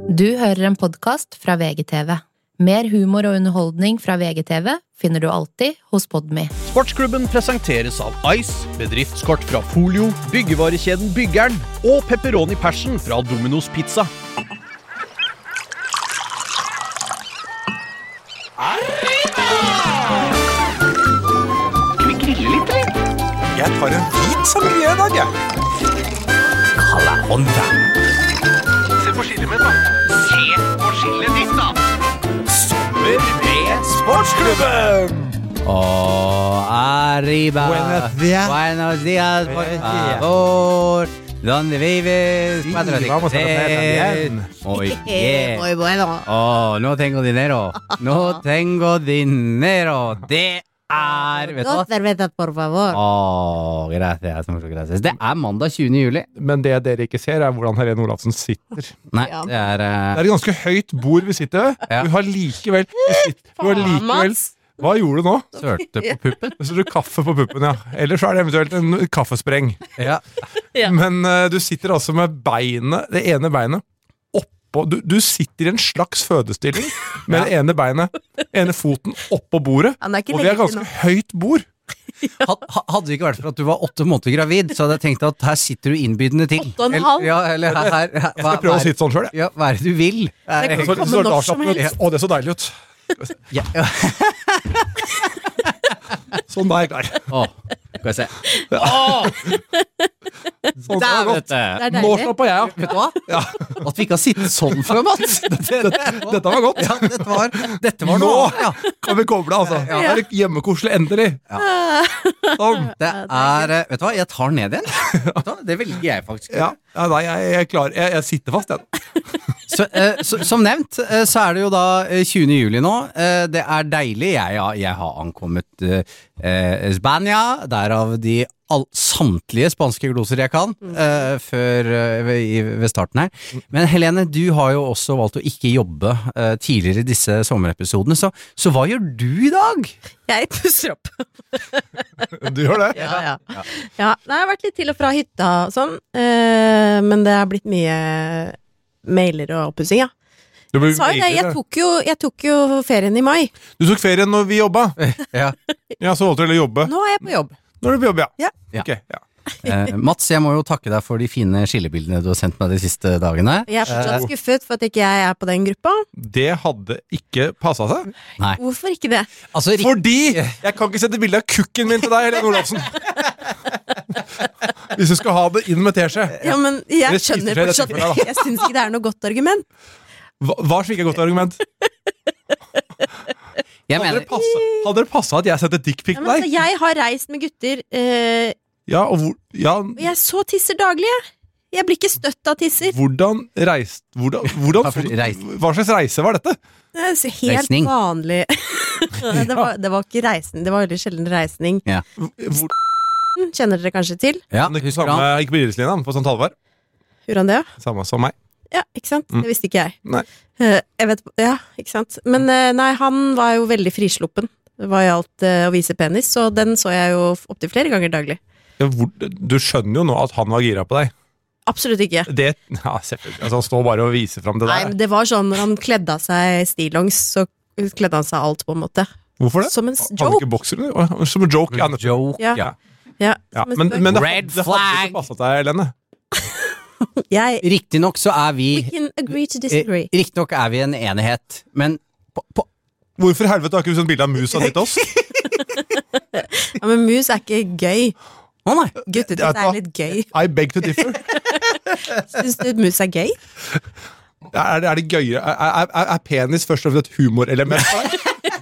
Du hører en podcast fra VGTV. Mer humor og underholdning fra VGTV finner du alltid hos Podme. Sportsklubben presenteres av Ice, bedriftskort fra Folio, byggevarekjeden Byggeren og Pepperoni Passion fra Domino's Pizza. Skal vi grille litt, eller? Jeg tar en hvit samurai I dag, Kalla hånda. Se på skillet mitt, da. Se på skillet ditt, da. Sommer med Sportsklubben. Arriba. Buenos días, por favor. ¿Dónde vives? Vamos a comer también. Muy bueno. No tengo dinero. No tengo dinero. Det vet du hva? Dos cervezas, por favor. Gracias, muchas gracias. Det mandag 20. juli. Men det dere ikke ser hvordan Helene Olafsen sitter. Nei, Ja. det Det et ganske høyt bord vi sitter ved. Ja. Du har likevel Hva gjorde du nå? Sørte på puppen. Så du kaffe på puppen, ja. Eller så det eventuelt en kaffespreng. Ja. Ja. Men du sitter altså med beinet, det ene beinet oppå, du sitter I en slags fødestilling med det ene beinet, ene foten oppå bordet, Han ikke og vi legget ganske til nå. høyt bord. Hadde det ikke vært for at du var 8 måneder gravid, så hadde jeg tenkt at her sitter du innbydende til. 8,5? Eller her. Jeg skal prøve å sitte sånn selv, Ja, hva det du vil? Det Så, kan så, komme når så, som helst. å, det så deilig ut. Ja. Sånn da jeg klar. Skal vi se. Sånn da er godt. Det er Nå deilig. slapper jeg av. Vet du hva? Ja. At vi ikke har sittet sånn før, Mats. Dette var godt. Ja, dette var Nå noe. Ja. kan vi koble, altså. Det er hjemmekoselig, endelig. Sånn. Det vet du hva, jeg tar ned igjen. Vet du hva? Det velger jeg faktisk. Ja, nei, jeg er klar. Jeg sitter fast, den. Som nevnt, så det jo da 20. juli nå. Det deilig. Jeg har ankommet Spania, derav de samtlige spanske gloser jeg kan før ved starten her. Men Helene, du har jo også valgt å ikke jobbe tidligere I disse sommerepisodene, så hva gjør du I dag? Jeg pusser opp. Du gjør det? Ja. Nei, jeg har vært litt til og fra hytta og sånn, men det har blitt mye mailer og oppussing, ja. Du, Sa jo det, jeg tok jo ferien I mai. du tok ferien når vi jobba. Ja. Ja, så valgte du å jobbe. Nå er jeg på jobb. Når du på jobb, ja. Ja. Ok, ja. Mats, jeg må jo takke deg for de fine skillebildene du har sendt meg de siste dagene. Jeg er fortsatt skuffet for at ikke jeg er på den gruppa. Det hadde ikke passet seg. Nei. Hvorfor ikke det? Altså, Fordi jeg kan ikke sette bilde av kukken min til deg, Helene Olafsen. Hvis du skal ha det inn med teskje. Ja, men Det jeg spiser skjønner seg i dette fortsatt. tilfellet, da. Jeg synes ikke det noe godt argument. Hva slik er godt argument? jeg Hadde mener, det passet at jeg setter dickpic Ja, på men, altså, deg? jeg har reist med gutter, Ja, og og jeg så tisser daglig, jeg. Jeg blir ikke støtt av tisser. hvordan Hva slags reise var dette? Det er så helt Reisning. vanlig. det var ikke reisning, det var veldig sjelden reisning. ja. Hvor, Kjenner dere kanskje til? Ja, ikke husker han? samme, ikke på idrettslinjen, på St. Halvard. Gjorde han det? Samme som meg. Ja, ikke sant? Det visste ikke jeg. Nei. Jeg vet, ja, ikke sant? Men nei, han var jo veldig frisluppen. Det var jo alt å vise penis, så den så jeg jo opp til flere ganger daglig. Ja, du skjønner jo nå at han var gira på deg. Absolutt ikke. Det, ja, selvfølgelig. Altså, han står bare og viser frem det Nei, der. men det var sånn, når han kledde av seg stillongs, så kledde han seg alt på en måte. Hvorfor det? Som en Hadde ikke joke. bokser? Som en joke. Ja, nettopp. Joke, Ja. ja. Ja, Ja, som en men spøk. det, Red det hadde flag. ikke passet deg, Helene. Jeg, Riktig nok så vi we can agree to disagree. Riktig nok vi en enighet, men Hvorfor i helvete har ikke du sendt bilde av musa di til oss? Ja, men mus er ikke gøy. Å nei, Guttetiss vet du hva? er litt gøy. I beg to differ. Syns du mus er gøy? Er det gøyere? Er penis først og fremst et humorelement for deg?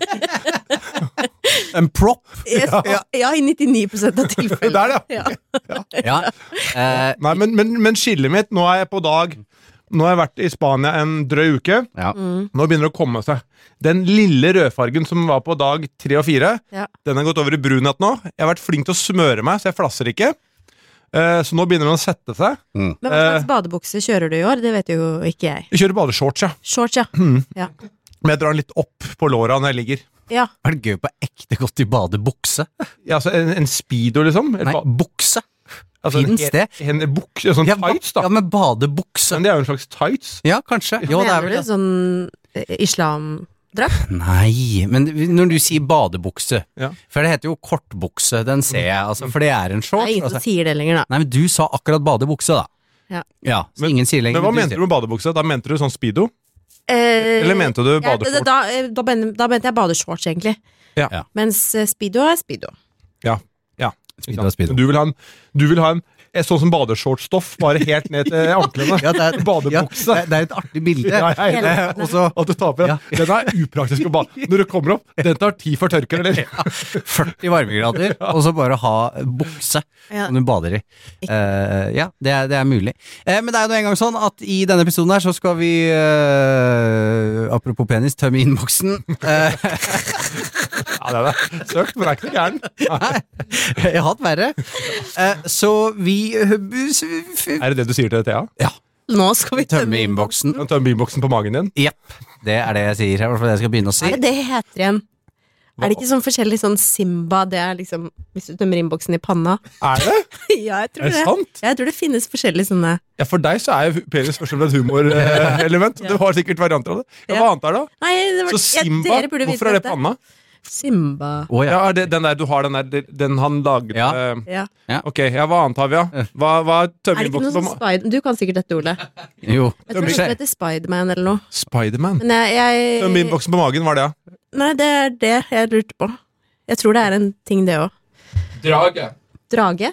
En prop? Ja, i 99% av tilfellene. Der, ja. Ja. ja. Nei, men skillet mitt, nå er jeg på dag. Nå har jeg vært i Spania en drøy uke. Ja. Nå begynner det å komme seg. Den lille rødfargen som var på dag 3 og 4, Ja. den har gått over i brunhet nå. Jeg har vært flink til å smøre meg, så jeg flasser ikke. Så nå begynner den å sette seg. Men hva slags badebukse kjører du i år? Det vet jo ikke jeg. Jeg kjører badeshorts, ja. Shorts, ja. Ja. Men jeg drar den litt opp på låra når jeg ligger. Ja. Det gøy på ekte godt i badebukse? Ja, altså en speedo, liksom. Nei, bukse. Altså, Finnes det? En bukse, sånn tights da. Ja, med badebukse. Men det er jo en slags tights. Ja, kanskje. Jo, det er Mener vel du det. sånn islamdrakt? Nei, men når du sier badebukse, Ja. for det heter jo kortbukse, den ser jeg, altså, for det er en Det shorts. er ingen som Altså. sier det lenger, da. Nei, men du sa akkurat badebukse, da. Ja. Så ingen sier lenger. Men hva du mente sier- du med badebukse? Da mente du sånn speedo? Eller mente du badeshorts? Da mente jeg badeshorts, egentlig. Ja. Ja. Mens speedo er speedo. Ja. Speedo er speedo. Du vil ha en sånn som badeshortstoff, bare helt ned til anklene. Ja, det er, Badebukse. Ja, det er et artig bilde. Ja, jeg er enig. Og så At du tar på den. Ja. Den er upraktisk å bade. Når du kommer opp, den tar 10 for tørker, eller? 40 varmegrader, og så bare ha bukse Ja. som du bader i. Ja, det er mulig. Men det er jo en gang sånn at i denne episoden her så skal vi, apropos penis, tømme innboksen. Ja, det er søkt, men det er ikke gæren. Jeg har hatt verre. Så vi Er det det du sier til Thea? Ja, Nå skal vi tømme innboksen. Kan du ta bilboksen på magen din? Jepp, det er det jeg sier. Det er i hvert fall det jeg skal begynne å si. Er det det heter igjen? Er det ikke sånn forskjellig sånn Simba, det er liksom hvis du tømmer innboksen i panna? Er det? Ja, jeg tror Er det det. sant? Jeg tror det finnes forskjellige sånne. Ja, for deg så er jo penis først og fremst et humorelement. Du har sikkert varianter av det. Ja, hva annet er det? Nei, det var, Så Simba, dere burde vite hvorfor er det dette. panna? Simba. Å ja. Ja, er det den der du har, den han laget Ja. Ja. Ok, ja, hva annet har vi, ja? Hva Er det ikke tømmerinnboksen noe sånn på Spider... Du kan sikkert dette, Ole. Jo. Jeg tror det heter Spiderman eller noe. Spiderman? Men jeg Tømmerinnboksen på magen, hva er det? Ja? Nei, det er det jeg lurte på. Jeg tror det er en ting, det òg. Drage. Drage?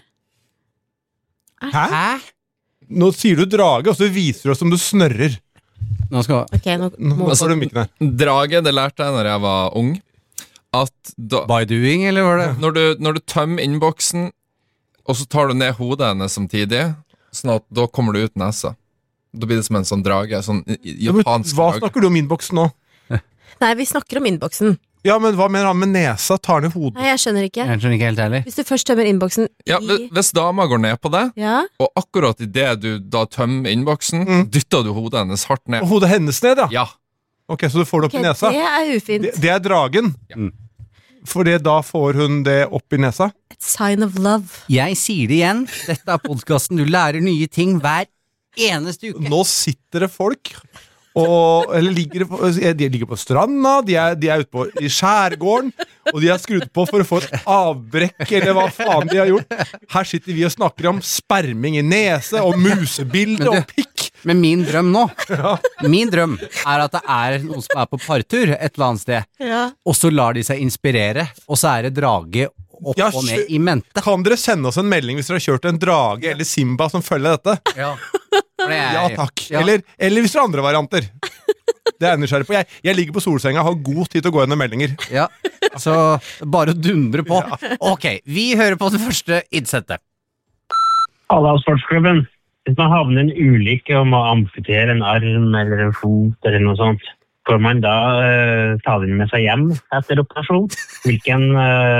Hæ? Nå sier du drage, og så viser du oss som du snørrer. Nå skal Ok, nå Nå må får du mikken her. Drage, det lærte jeg når jeg var ung. At da, By doing, eller var det? når du tømmer innboksen, og så tar du ned hodet hennes samtidig, sånn at da kommer du ut nesa. Da blir det som en sånn drage. Sånn Ja, men japansk hva drage. snakker du om innboksen nå? Nei, vi snakker om innboksen. Ja, men hva mener han med nesa? Tar ned hodet? Nei, jeg skjønner ikke. Jeg skjønner ikke helt heller. Hvis du først tømmer innboksen Ja, hvis dama går ned på det, Ja, og akkurat i det du da tømmer innboksen, dytter du hodet hennes hardt ned. Og hodet hennes ned, ja? Ja. Ok, så du får det opp ok, i nesa? det er ufint. Det er dragen. Ja. For da får hun det opp i nesa? Et sign of love. Jeg sier det igjen. Dette er podkasten. Du lærer nye ting hver eneste uke. Nå sitter det folk eller de ligger på stranda, de er ute på i skjærgården, og de har skrudd på for å få et avbrekk, eller hva faen de har gjort. Her sitter vi og snakker om sperming i nese, og musebilde, Men du- og pikk. Men min drøm nå Min drøm er at det er noen som er på partur et eller annet sted, Ja. og så lar de seg inspirere, og så er det drage opp Ja, og ned i mente. Kan dere sende oss en melding hvis dere har kjørt en drage eller Simba som følger dette? Ja, for det er- Ja takk. Ja. Eller hvis det er andre varianter. Det er jeg nysgjerrig på. Jeg ligger på solsenga, har god tid til å gå gjennom meldinger. Ja, så bare å dundre på. Ok, vi hører på det første innsettet. Alle av sportsklubben. Hvis man havner i en ulykke og må amputere en arm eller en fot eller noe sånt, får man da ta den med seg hjem etter operasjon? Hvilken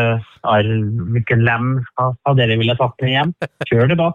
lem av dere ville tatt med hjem? Kjør debatt.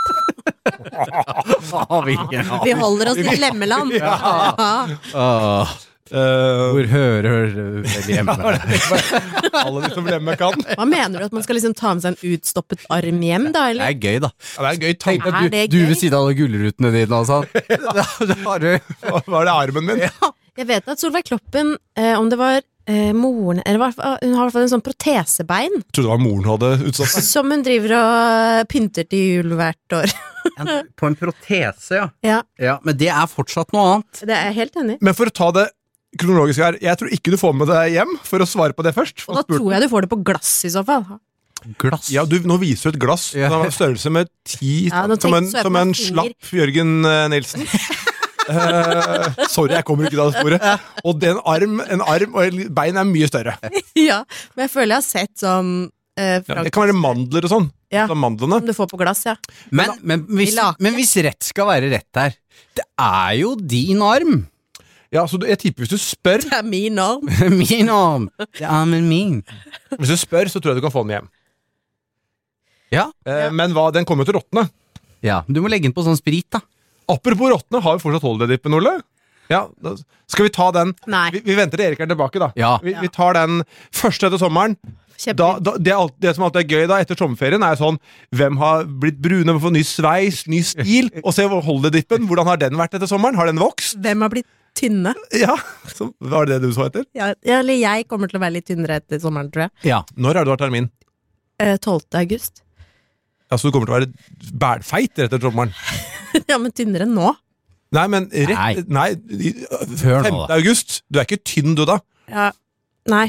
Vi holder oss i lemmeland. Ja. Hvor hører vel hjemme? Alle de som lemmer kan. Hva mener du? At man skal liksom ta med seg en utstoppet arm hjem, da? Det Eller? er gøy, da. Ja, det er en gøy Tenk tanke. deg Er det du gøy? ved siden av alle gullrutene dine og sånn. Da har du Hva er det armen min? Jeg vet at Solveig Kloppen, om det var moren eller hun har i hvert fall en sånn protesebein Jeg trodde det var moren hadde utsatt seg. som hun driver og pynter til jul hvert år. på en protese, Ja, ja. Men det er fortsatt noe annet. det er jeg helt enig i. Men for å ta det kronologisk her, jeg tror ikke du får med deg hjem, for å svare på det først. Og da tror jeg du får det på glass i så fall. Glass. Ja, nå viser du et glass Ja. som har størrelse med 10, Ja, nå som en, så jeg på som en meg finger. slapp Jørgen Nilsen. Sorry, jeg kommer ikke til det sporet. Og en arm og en bein er mye større. Ja, men jeg føler jeg har sett sånn Ja, det kan være mandler og sånn. Ja. Sånn mandlene. som du får på glass, ja. Men lake. hvis rett skal være rett her, det er jo din arm. Ja, så jeg tipper hvis du spør, Det er min arm. Min arm. Det er armen min. så tror jeg du kan få den hjem. Ja. Men den kommer jo til å råtne. Ja, du må legge den på sånn sprit, da. Apropos råtne, har vi fortsatt holiday-dippen, Ole? Ja, skal vi ta den? Nei. Vi venter til Erik er tilbake, da. Ja. Vi tar den første etter sommeren. Det som alltid er gøy da, etter sommerferien, er sånn hvem har blitt brune, hvem får ny sveis, ny stil, og se holdedippen, hvordan har den vært etter sommeren? Har den vokst? Hvem har blitt tynne? Ja, så var det du så etter? Ja, eller jeg kommer til å være litt tynnere etter sommeren, tror jeg. Ja, når har du vært termin? 12. august. Ja, så du kommer til å være bælfeit etter sommeren? Ja, men tynnere enn nå. Nei, men nei, Før 5. nå, da. august, du er ikke tynn du da? Ja, nei.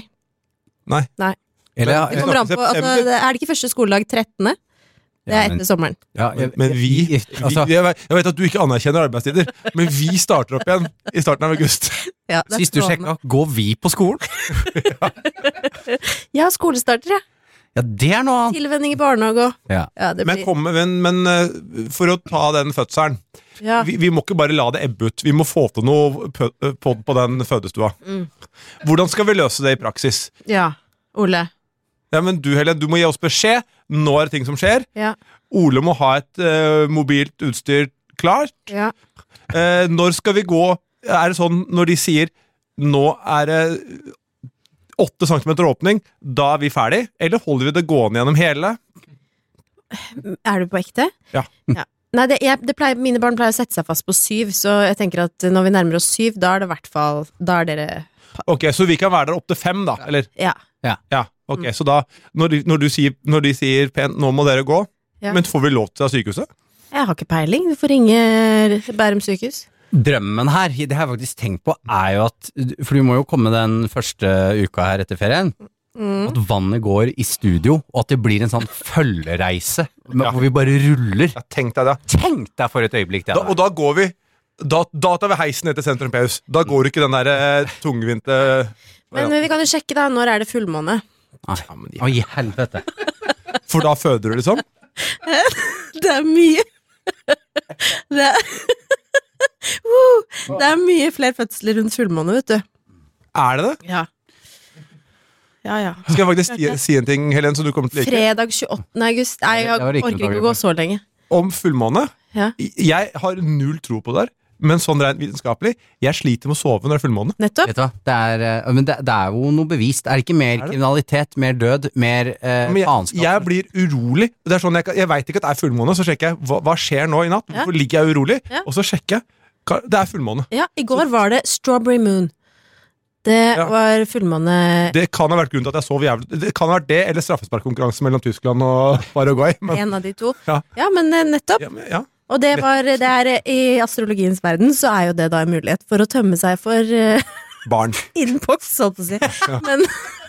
Eller, Det kommer an på, altså, er det ikke første skoledag 13. Det er etter sommeren. ja, Men jeg vet at du ikke anerkjenner arbeidstider, men vi starter opp igjen i starten av august. Ja, det er sist du strålende. sjekka, går vi på skolen? Ja, skolestarter, ja. Ja, det er noe annet. Tilvenning i barnehage og Ja. det blir, Men for å ta den fødselen, ja. vi må ikke bare la det ebbe ut. Vi må få til noe på den fødestua. Hvordan skal vi løse det i praksis? Ja, Ole. Ja, men du, Helen, du må gi oss beskjed. Nå er det ting som skjer. Ja, Ole må ha et mobilt utstyr klart. ja. Når skal vi gå? Er det sånn når de sier nå er det 8 centimeter åpning, da er vi ferdig? Eller holder vi det gående gjennom hele? Er du på ekte? Ja. Nei, mine barn pleier å sette seg fast på 7, så jeg tenker at når vi nærmer oss 7, da er det i hvert fall, da er dere, Ok, så vi kan være der opp til 5 da, eller? ja. Ja, ok, så da, når de sier pent, nå må dere gå, Ja. men får vi lov til av sykehuset? Jeg har ikke peiling, du får ringe Bærum sykehus. Drømmen her, det har jeg faktisk tenkt på, er jo at, for du må jo komme den første uka her etter ferien, at vannet går i studio, og at det blir en sånn følgereise, hvor vi bare ruller. Ja, tenk deg det. Tenk deg for et øyeblikk det Da, og da går vi, da tar vi heisen ned til Sentrum Paus. Da går ikke den der tungvinte... Men vi kan jo sjekke da, når er det fullmåne? Å, i helvete. For da føder du liksom? Det er mye. Det er, det er mye flere fødsler rundt fullmåne, vet du. Er det det? Ja. Ja. Skal jeg faktisk si en ting, Helen, som du kommer til å like? Fredag 28. august. Nei, jeg Det var ikke orker noe ikke å gå så lenge. Om fullmåne? Ja. Jeg har null tro på det der, men sånn rent vitenskapelig, jeg sliter med å sove når det er fullmåne. Nettopp. Vet du hva, men det er jo noe bevist. Er det ikke mer kriminalitet, mer død, mer Men faenskap? jeg blir urolig. Det er sånn, jeg vet ikke at det er fullmåne, så sjekker jeg hva skjer nå i natt. Ja. Hvorfor ligger jeg urolig? Ja. Og så sjekker jeg. Det er fullmåne. Ja, i går var det Strawberry Moon. Det Ja. var fullmåne. Det kan ha vært grunnen til at jeg sov jævlig. Det kan ha vært det, eller straffesparkkonkurranse mellom Tyskland og Paraguay. Men, En av de to. Ja. Ja, men nettopp. ja. Og det er i astrologiens verden så er jo det da en mulighet for å tømme seg for Barn. innboks, sånn på å si. Men,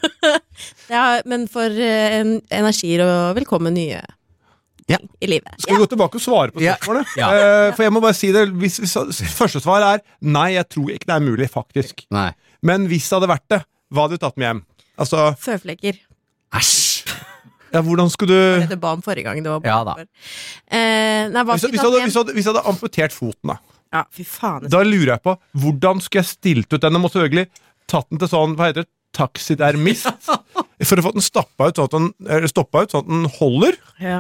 men for energier og velkommen nye Ja. ting i livet. Skal vi gå tilbake og svare på Ja. spørsmålet? Ja. For jeg må bare si det, hvis første svar er nei, jeg tror ikke det er mulig, faktisk. Nei. Men hvis det hadde vært det, hva hadde du tatt med hjem? Altså, Føflekker. Æsj! ja, hvordan skulle du... Det ba om forrige gang. Det var Ja da. Nei, hva Hvis skulle tatt hjem? jeg hadde amputert foten da, Ja, fy faen. da lurer jeg på, hvordan skulle jeg stilt ut den? Jeg måtte selvfølgelig tatt den til sånn, hva heter det, taxidermist, for å få den stoppa ut sånn at den holder. Ja.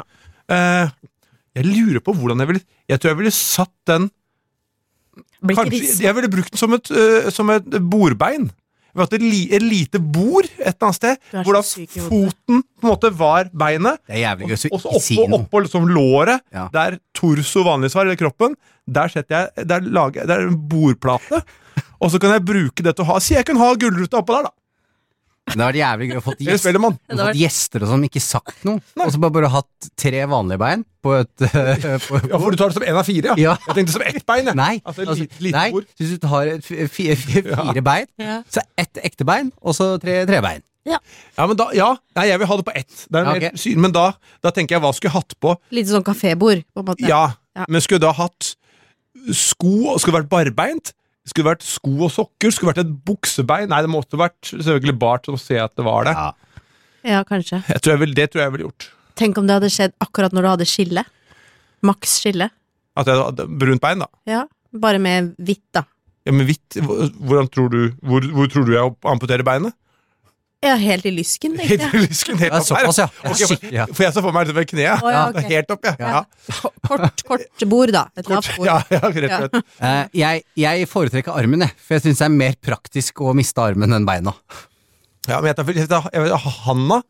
Jeg lurer på hvordan jeg tror jeg ville satt den, Blitt kanskje, risset. jeg ville brukt den som et bordbein. Vi har hatt et lite bord et eller annet sted, Du er så hvor da syk i hodet. foten på en måte var beinet, Det er jævlig gøy, så og så ikke si noe. oppå liksom låret, Ja. der torso vanligvis var, eller kroppen, der setter jeg, der er en bordplate, og så kan jeg bruke det til å ha, si jeg kan ha gullruta oppå der da, Det har vært jævlig gøy å få eller spiller man. gjester og sånn, ikke sagt noe, og så bare hatt 3 vanlige bein på et Ja, for du tar det som 1 av 4, ja. Ja. Jeg tenkte som ett bein, jeg. Nei, Altså, lite nei, bord. hvis du tar 4 bein, Ja. så 1 ekte bein, og så 3 bein. Ja, men da, nei, jeg vil ha det på ett. Det er Ja, mer ok. syn, men da tenker jeg, hva skulle jeg hatt på? Lite sånn kafébord, på en måte. Ja, Ja. men skulle jeg da hatt sko, og skulle det vært barbeint? Skulle det vært sko og sokker? Skulle det vært et buksebein? Nei, det måtte vært selvfølgelig bart, så se at det var det. Ja. Ja, kanskje. Det tror jeg ville gjort. Tenk om det hadde skjedd akkurat når du hadde skille. Maks skille. At jeg hadde brunt bein, da. Ja, bare med hvitt, da. Ja, men hvitt, hvordan tror du, hvor tror du jeg amputerer beinet? Ja, helt i lysken, tenkte Helt jeg. i lysken, helt Ja, opp her. såpass, ja. Ok, for, Ja. for jeg så for meg det ved kneet. Å, ja, ok. Helt opp, ja. Ja, Kort bord, da. Et lavt bord. ja, rett og slett. Jeg foretrekker armen, for jeg synes det er mer praktisk å miste armen enn beina. Ja, men jeg vet, handa,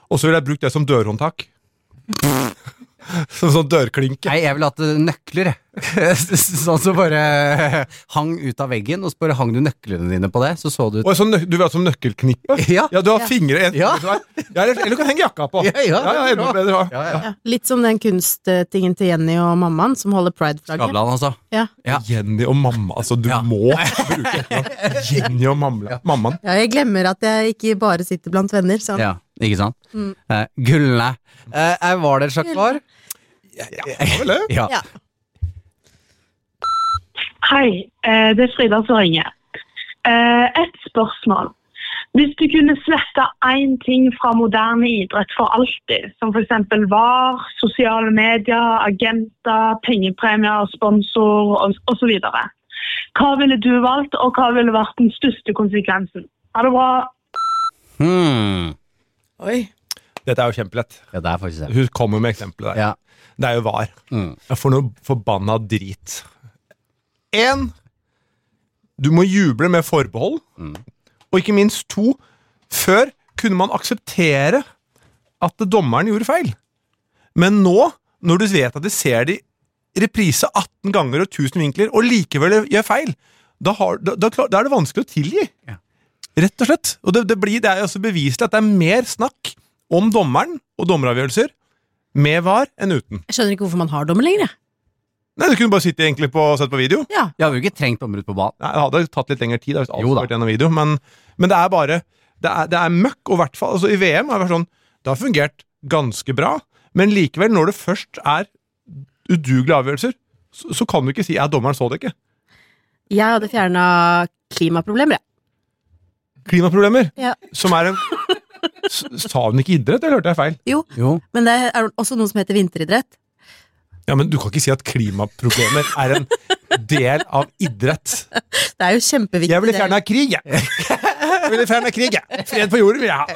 Og så ville jeg brukt det som dørhåndtak. Som sånn dørklinke. Nei, jeg ville hatt nøkler, jeg. Sånn som bare hang ut av veggen, og så bare hang du nøklene dine på det, så du ut. Og sånn, du vil ha som nøkkelknippe? Ja. Ja, du har fingre Ja. Eller du kan henge jakka på. Ja, enda bedre. Ja. Litt som den kunsttingen til Jenny og mammaen, som holder Pride-flagget. Skavlan, altså. Ja. Ja. Jenny og mamma, altså du må bruke et Jenny og mammaen. Ja, jeg glemmer at jeg ikke bare sitter blant venner, sånn. Ja, ikke sant? Gullene. Var det et slags svar? Ja, vel det? Ja. Ja. Hei, det er Frida som ringer. Et spørsmål. Hvis du kunne slette en ting fra moderne idrett for alltid, som for eksempel VAR, sosiale medier, agenter, pengepremier, sponsor og så videre. Hva ville du valgt, og hva ville vært den største konsekvensen? Ha det bra. Oi. Dette er jo kjempelett. Ja, det er faktisk det. Hun kommer med eksempelet der. Ja. Det er jo VAR. Jeg får noe forbanna drit. 1. Du må juble med forbehold. Og ikke minst 2. Før kunne man akseptere at dommeren gjorde feil. Men nå, når du vet at du ser de reprise 18 ganger og 1000 vinkler, og likevel gjør feil, da er det vanskelig å tilgi. Ja. Rett og slett. Og det er også beviselig at det er mer snakk om dommeren og dommeravgjørelser med VAR enn uten. Jeg skjønner ikke hvorfor man har dommer lenger, jeg. Nei, du kunne bare sitte egentlig sett på video. Ja. Jeg hadde jo ikke trengt dommer ut på banen. Nei, det hadde tatt litt lengre tid hvis alt Jo da. vært gjennom video, men det er bare det er møkk, og i hvert fall altså, i VM har det vært sånn, det har fungert ganske bra, men likevel når det først er udugelige avgjørelser, så kan du ikke si dommeren så det ikke. Jeg hadde fjernet klimaproblemer, jeg. Klimaproblemer, Ja. som er en sa hun ikke idrett, eller hørte jeg feil? Jo. Men det er også noe som heter vinteridrett. Ja, men du kan ikke si at klimaproblemer er en del av idrett. Det er jo kjempeviktig. Jeg ville fjernet krig, jeg. Jeg ville fjernet krig, jeg. Fred på jorden vil jeg ha.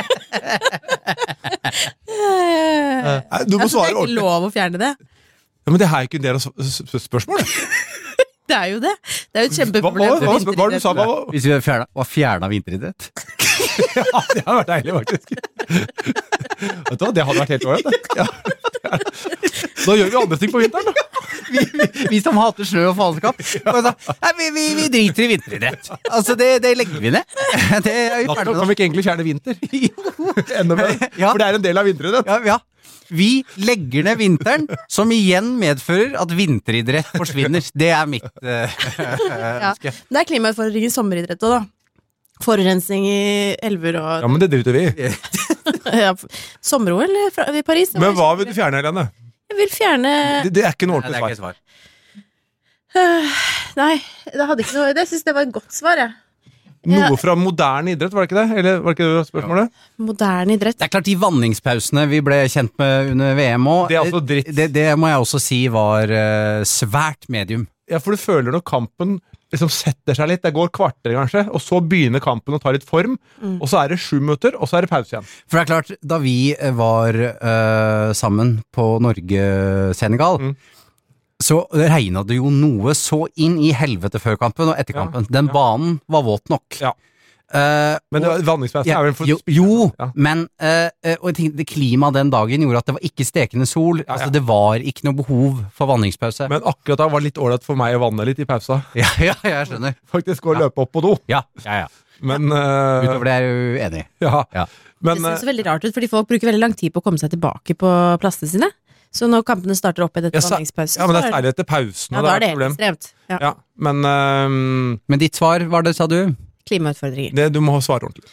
Nei, du må Det svare er ikke ordentlig. lov å fjerne det. Ja, men det her er ikke en del av spørsmålet. Det er jo det. Det er jo et Hva kjempeproblem. var det du sa? Hvis vi var fjernet vinteridrett. Ja, det hadde vært deilig, faktisk. Vet du hva, det hadde vært helt ålreit. Ja. Da gjør vi andre ting på vinteren, da. Vi som hater snø og faenskap. Vi driter i vinteridrett. Altså, det legger vi ned. Det er vi Da ferdig kan med. vi ikke egentlig fjerne vinter. Enda mer. Ja. For det er en del av vinteridrett. Ja. Vi legger ned vinteren, som igjen medfører at vinteridrett forsvinner. Det er mitt Ja. ønske. Det er klimautfordring i sommeridrett også, da. Forurensning i elver og Ja, men det driter vi i. ja, sommer-OL i Paris. Men hva vil du fjerne, Helene? Jeg vil fjerne Det er ikke noe Nei, det er ordentlig ikke svar. et svar. Nei, det hadde ikke noe. Det synes jeg var et godt svar, jeg. Noe fra moderne idrett, var det ikke det? Eller var det ikke det spørsmålet? Moderne idrett. Det er klart de vanningspausene vi ble kjent med under VM også, Det er altså dritt. Det må jeg også si var svært medium. Ja, for du føler når kampen liksom setter seg litt, det går kvarter kanskje, og så begynner kampen å ta litt form, og så er det 7 minutter, og så er det pause igjen. For det er klart, da vi var sammen på Norge-Senegal, så regnet det jo noe så inn i helvete før kampen og etter kampen. Den banen var våt nok. Ja. Men vanningspausen Ja, er vel for jo, Ja. men og jeg tenkte, det klimaet den dagen gjorde at det var ikke stekende sol. Ja. Altså, det var ikke noe behov for vanningspause. Men akkurat da var det litt ålreit for meg å vanne litt i pausa. Ja, jeg skjønner. Faktisk gå og løpe opp på do. Ja. Men Utover det er jeg jo enig. ja. Ja. Men Det ser så veldig rart ut, fordi folk bruker veldig lang tid på å komme seg tilbake på plassene sine. Så når kampene starter opp etter vanningspause, ja, men det er så særlig etter pausen. ja, og da er det et helt problem. ekstremt. Ja. Ja, men Men ditt svar var det, sa du? Klimautfordringer. du må svare ordentlig.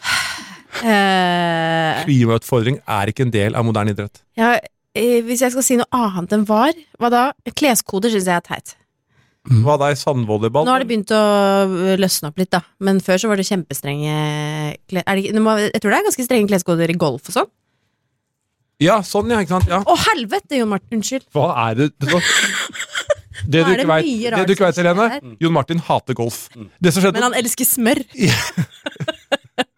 Klimautfordring er ikke en del av moderne idrett. Ja, hvis jeg skal si noe annet enn var, hva da? Kleskoder synes jeg er teit. Hva da i sandvolleyball? Nå har det begynt å løsne opp litt, da. Men før så var det kjempestrenge jeg tror det er ganske strenge kleskoder i golf og sånn. Ja, sånn, ja, ikke sant? Ja. Å, helvete, Jon Martin, unnskyld. Hva er det? Det Nå du er det ikke vet, mye rart det du ikke vet, som skjer Helene, her. Jon Martin hater golf. Det som skjedde Men han elsker smør.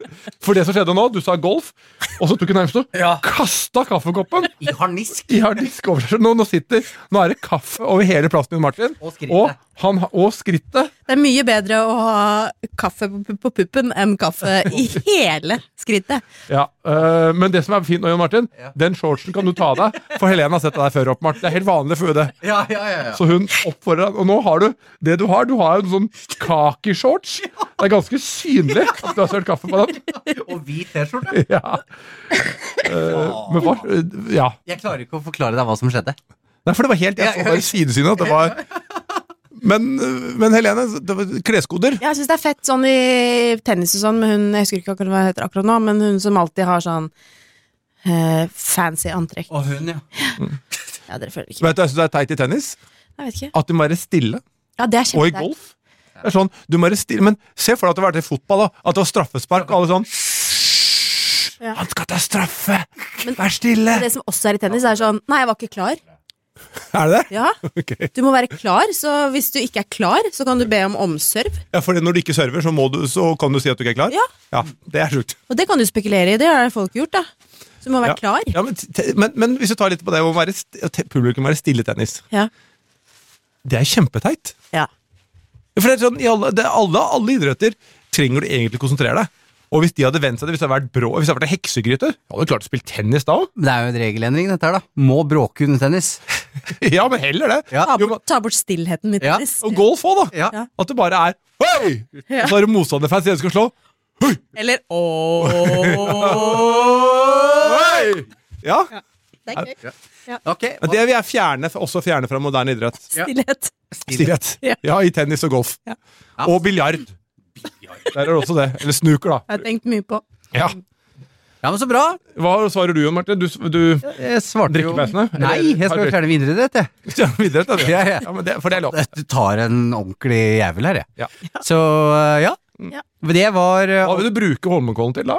For det som skjedde nå, du sa golf, og så tok hun nærmest og kastet kaffekoppen I harnisk. over seg. Nå er det kaffe over hele plassen din, Martin. Og skrittet. Og skrittet. Det er mye bedre å ha kaffe på puppen enn kaffe i hele skrittet. Ja, men det som er fint nå, Jon Martin, den shortsen kan du ta av deg, for Helene har sett deg før opp, Martin. Det er helt vanlig for det. Ja. Så hun oppfordrer deg, og nå har du har en sånn kaki-shorts. Det er ganske synlig at du har sølt kaffe på den. Og hvit t-skjorte. Ja. Men hva? Ja. Jeg klarer ikke å forklare deg hva som skjedde. Nei, for det var helt, jeg så bare sidesynet at det var... Men Helene, det var kleskoder. Jeg synes det er fett sånn i tennis og sånn, med hun, jeg husker ikke akkurat hva hun heter akkurat nå, men hun som alltid har sånn fancy antrekk. Og hun, ja. Ja, dere føler ikke. Vet du, jeg synes det er teit i tennis? Jeg vet ikke. At du må være stille. Ja, det er Og i kjempeteit. golf. Det er sånn, du må være stille. Men se for deg at det har vært i fotball da. At det var straffespark, og alle sånn Ja. Han skal ta straffe! Vær stille! Det som også er i tennis er sånn, nei, jeg var ikke klar. Er det det? Ja, Ok. du må være klar, så hvis du ikke er klar, så kan du be om omserv. Ja, for når du ikke server, så kan du si at du ikke er klar? Ja. Det er sjukt. Og det kan du spekulere i, det har folk gjort da. Så du må være klar. Ja, men hvis du tar litt på det å publikum være stille i tennis, Ja. det er kjempeteit. Ja. For det er sånn, alle idretter trenger du egentlig konsentrere deg. Og hvis de hadde vendt seg, hvis det hadde vært brå, hvis det hadde vært heksegryte, hadde du klart å spille tennis da også. Det er jo en regelendring dette her da. Må bråke under tennis. Ja, men heller det. Ja. Ta bort stillheten i Ja. tennis. Og golf også da. Ja. At det bare er Hei! Ja. Og så er det motstanderfans som skal slå. Eller Hei! Ja, Det er gøy. Ok, men det vil jeg også fjerne fra moderne idrett. Stillhet. Stillhet. Ja. Ja, i tennis og golf. Ja. Og biljard. Der er det også det. Eller snooker da. Jeg har tenkt mye på. Ja. Ja, men så bra. Hva svarer du, Jon Martin? Du Jeg svarte jo... drikkepausene? Nei, jeg skal fjerne videre dette. Ja, videre til det. Ja. Ja, men for det er lov. Du tar en ordentlig jævel her, jeg. Ja. Så, ja. Ja. Det var... Hva vil du bruke Holmenkollen til da?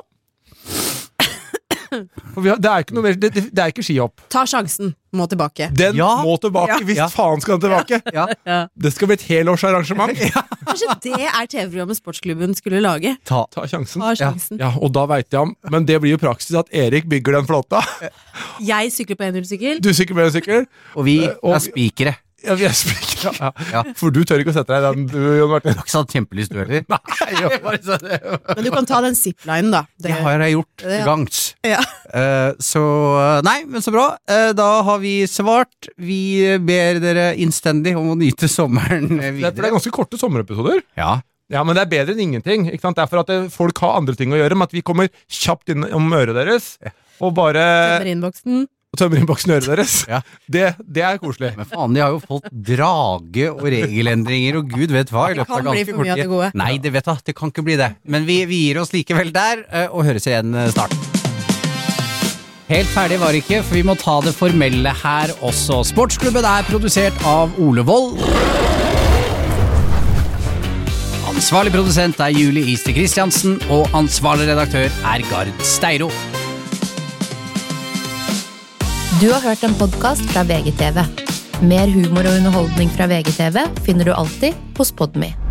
For det er ikke noe mer, det er ikke skihopp. Ta sjansen, må tilbake. Den Ja. må tilbake, hvis Ja. faen skal den tilbake. Ja. Det skal bli et helårsarrangement. Kanskje det er TV-programmet Sportsklubben skulle lage. Ta. Ta sjansen. Ta sjansen. Ja, og da vet jeg om, men det blir jo praksis at Erik bygger den flåta. Jeg sykler på enhjulssykkel. Du sykler med en sykkel. Og vi Og- er spikere. Ja, vi er spikere. Ja. Ja. For du tør ikke å sette deg i den, du, Jon Martin. Du har ikke så kjempelyst du heller. Nei, jo. Men du kan ta den ziplinen da. Det har jeg gjort Ja. gangs. Ja. Så, nei, men så bra. Da har vi svart. Vi ber dere innstendig om å nyte sommeren For det er videre. ganske korte sommerepisoder. Ja. Ja, men det er bedre enn ingenting. Ikke sant? Derfor at folk har andre ting å gjøre, med at vi kommer kjapt inn om øret deres, og bare Tømmer innboksen. tømmer innboksen i øret deres. Ja. Det er koselig. Men faen, de har jo fått drage og regelendringer og gud vet hva i løpet kan av bli ganske for mye kort av det gode. Nei, det vet jeg, det kan ikke bli det. Men vi gir oss likevel der, og høres igjen snart. Helt ferdig var det ikke, for vi må ta det formelle her også. Sportsklubben er produsert av Ole Wold. Ansvarlig produsent er Julie Ister Kristiansen, og ansvarlig redaktør er Gard Steiro. Du har hørt en podcast fra VGTV. Mer humor og underholdning fra VGTV finner du alltid hos Podme.